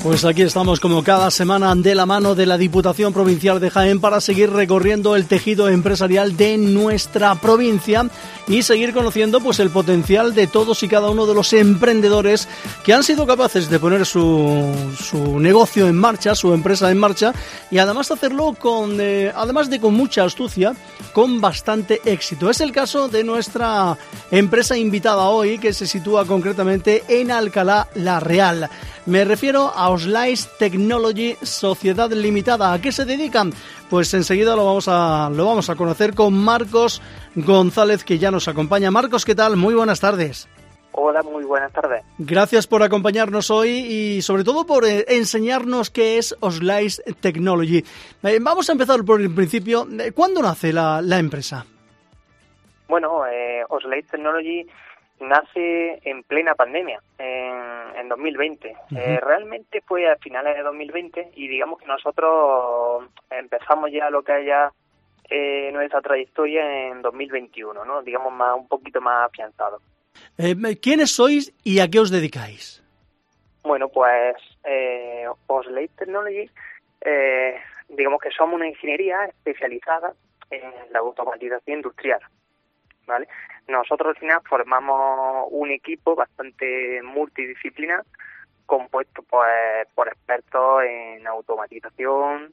Pues aquí estamos como cada semana de la mano de la Diputación Provincial de Jaén para seguir recorriendo el tejido empresarial de nuestra provincia y seguir conociendo pues el potencial de todos y cada uno de los emprendedores que han sido capaces de poner su negocio en marcha, su empresa en marcha, y además hacerlo con mucha astucia, con bastante éxito. Es el caso de nuestra empresa invitada hoy, que se sitúa concretamente en Alcalá la Real. Me refiero a Oslice Technology Sociedad Limitada. ¿A qué se dedican? Pues enseguida lo vamos a conocer con Marcos González, que ya nos acompaña. Marcos, ¿qué tal? Muy buenas tardes. Hola, muy buenas tardes. Gracias por acompañarnos hoy y sobre todo por enseñarnos qué es Oslice Technology. Vamos a empezar por el principio. ¿Cuándo nace la empresa? Bueno, Oslice Technology nace en plena pandemia, en 2020. Realmente fue a finales de 2020 y digamos que nosotros empezamos ya lo que es ya nuestra trayectoria en 2021, ¿no? Digamos un poquito más afianzado. ¿Quiénes sois y a qué os dedicáis? Bueno, pues Oslice Technology, digamos que somos una ingeniería especializada en la automatización industrial, ¿vale? Nosotros al final formamos un equipo bastante multidisciplinar compuesto pues por expertos en automatización,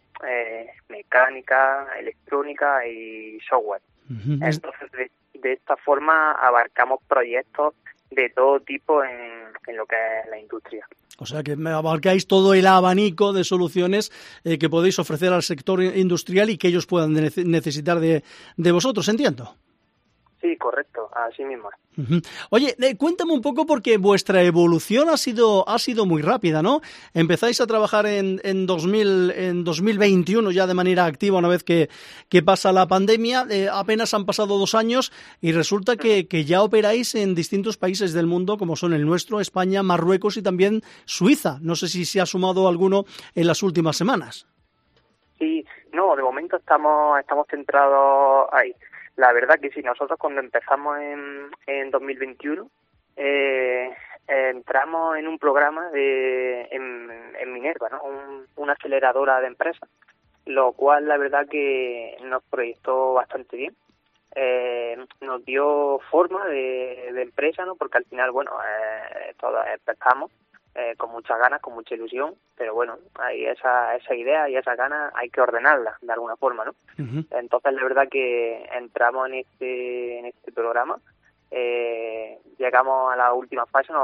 mecánica, electrónica y software. Entonces de esta forma abarcamos proyectos de todo tipo en lo que es la industria. O sea que abarcáis todo el abanico de soluciones que podéis ofrecer al sector industrial y que ellos puedan necesitar de vosotros, ¿entiendo? Sí, correcto, así mismo. Oye, cuéntame un poco porque vuestra evolución ha sido muy rápida, ¿no? Empezáis a trabajar en 2021 ya de manera activa una vez que pasa la pandemia. Apenas han pasado 2 años y resulta que ya operáis en distintos países del mundo como son el nuestro, España, Marruecos y también Suiza. No sé si se ha sumado alguno en las últimas semanas. Sí, no, de momento estamos centrados ahí. La verdad que sí, nosotros cuando empezamos en 2021 entramos en un programa en Minerva, ¿no? Una aceleradora de empresas, lo cual la verdad que nos proyectó bastante bien. Nos dio forma de empresa, ¿no? Porque al final, bueno, todos empezamos con muchas ganas, con mucha ilusión, pero bueno, hay esa idea y esa ganas hay que ordenarla de alguna forma, ¿no? Entonces la verdad que entramos en este programa, llegamos a la última fase,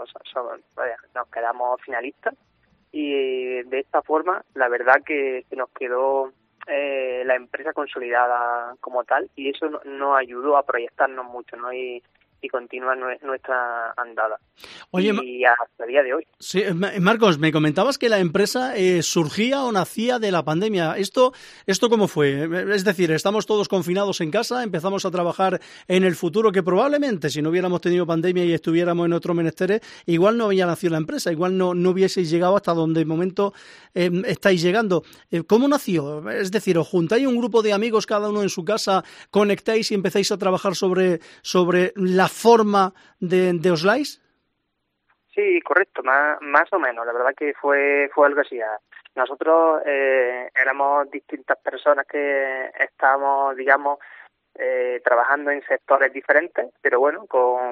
nos quedamos finalistas y de esta forma la verdad que se nos quedó la empresa consolidada como tal y eso nos ayudó a proyectarnos mucho, ¿no? Y continuar nuestra andada. Oye, y hasta el día de hoy. Sí, Marcos, me comentabas que la empresa surgía o nacía de la pandemia. ¿Esto cómo fue? Es decir, estamos todos confinados en casa, empezamos a trabajar en el futuro que probablemente si no hubiéramos tenido pandemia y estuviéramos en otros menesteres, igual no había nacido la empresa, igual no hubieseis llegado hasta donde de momento estáis llegando. ¿Cómo nació? Es decir, ¿os juntáis un grupo de amigos cada uno en su casa, conectáis y empezáis a trabajar sobre la forma de Oslice? Sí, correcto, más o menos. La verdad que fue algo así. Nosotros éramos distintas personas que estábamos, digamos, trabajando en sectores diferentes, pero bueno,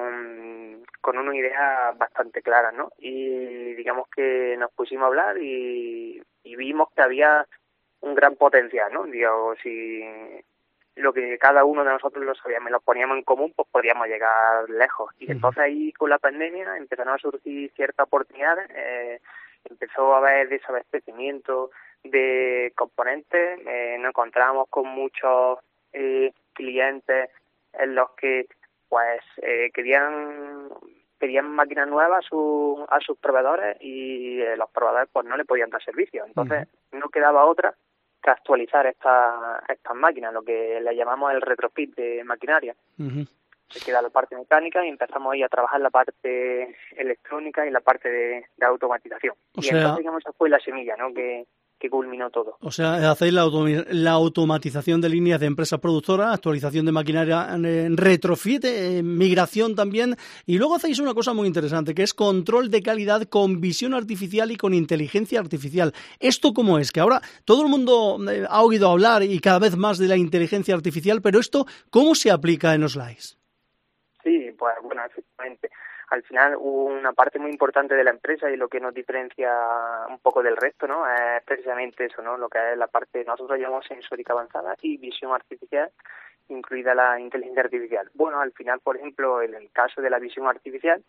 con una idea bastante clara, ¿no? Y digamos que nos pusimos a hablar y vimos que había un gran potencial, ¿no? Digo, si lo que cada uno de nosotros lo sabíamos, lo poníamos en común, pues podíamos llegar lejos. Y entonces ahí con la pandemia empezaron a surgir ciertas oportunidades, empezó a haber desabastecimiento de componentes, nos encontramos con muchos clientes en los que pues querían máquinas nuevas a sus proveedores y los proveedores pues no le podían dar servicio. Entonces no quedaba otra que actualizar estas máquinas, lo que le llamamos el retrofit de maquinaria. Se queda la parte mecánica y empezamos ahí a trabajar la parte electrónica y la parte de automatización. Entonces, digamos, esa fue la semilla, ¿no? Que culminó todo. O sea, hacéis la automatización de líneas de empresas productoras, actualización de maquinaria, retrofit, migración también, y luego hacéis una cosa muy interesante, que es control de calidad con visión artificial y con inteligencia artificial. ¿Esto cómo es? Que ahora todo el mundo ha oído hablar y cada vez más de la inteligencia artificial, pero esto, ¿cómo se aplica en Oslice? Sí, pues bueno, efectivamente. Al final, una parte muy importante de la empresa y lo que nos diferencia un poco del resto, ¿no? Es precisamente eso, ¿no? Lo que es la parte, nosotros llamamos sensórica avanzada y visión artificial, incluida la inteligencia artificial. Bueno, al final, por ejemplo, en el caso de la visión artificial,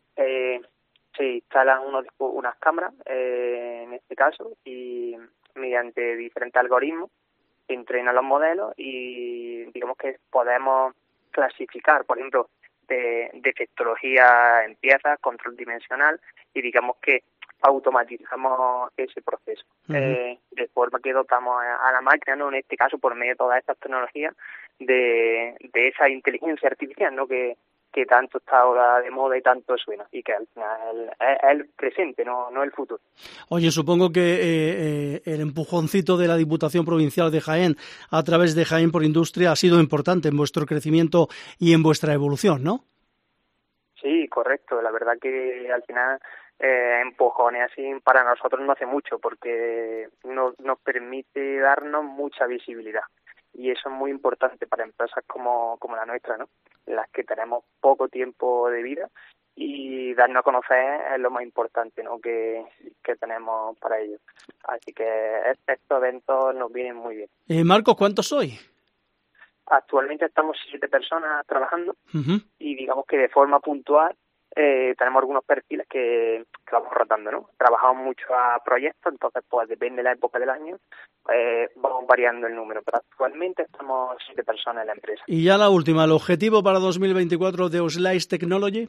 se instalan unas cámaras, en este caso, y mediante diferentes algoritmos se entrenan los modelos y digamos que podemos clasificar, por ejemplo, de defectología en piezas, control dimensional, y digamos que automatizamos ese proceso, de forma que dotamos a la máquina, ¿no? En este caso por medio de todas estas tecnologías, de esa inteligencia artificial, ¿no? Que tanto está ahora de moda y tanto suena, y que al final es el presente, no el futuro. Oye, supongo que el empujoncito de la Diputación Provincial de Jaén a través de Jaén por Industria ha sido importante en vuestro crecimiento y en vuestra evolución, ¿no? Sí, correcto. La verdad que al final empujones así para nosotros no hace mucho, porque nos permite darnos mucha visibilidad. Y eso es muy importante para empresas como la nuestra, ¿no? En las que tenemos poco tiempo de vida, y darnos a conocer es lo más importante, ¿no? que tenemos para ello. Así que estos eventos nos vienen muy bien. Marcos, ¿cuántos sois? Actualmente estamos 7 personas trabajando, y digamos que de forma puntual tenemos algunos perfiles que vamos rotando, ¿no? Trabajamos mucho a proyectos, entonces pues depende de la época del año, vamos variando el número, pero actualmente estamos 7 personas en la empresa. Y ya la última, ¿el objetivo para 2024 de Oslice Technology?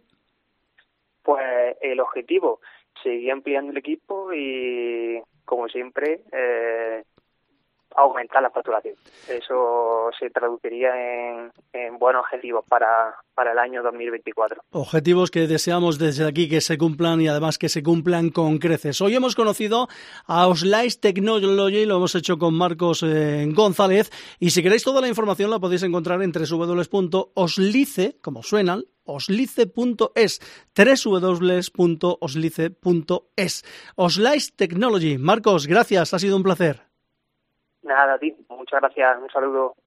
Pues el objetivo, seguir ampliando el equipo y, como siempre, aumentar la facturación. Eso se traduciría en buenos objetivos para el año 2024. Objetivos que deseamos desde aquí que se cumplan, y además que se cumplan con creces. Hoy hemos conocido a Oslice Technology, lo hemos hecho con Marcos González, y si queréis toda la información la podéis encontrar en www.oslice, como suenan, oslice.es, www.oslice.es. Oslice Technology. Marcos, gracias, ha sido un placer. Nada, a ti. Muchas gracias. Un saludo.